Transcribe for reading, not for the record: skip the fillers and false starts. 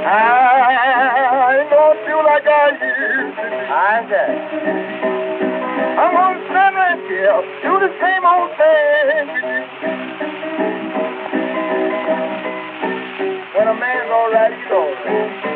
I don't feel like I used to. I say. I'm gonna stand right here, do the same old thing we do. When a man's all right, he's all right.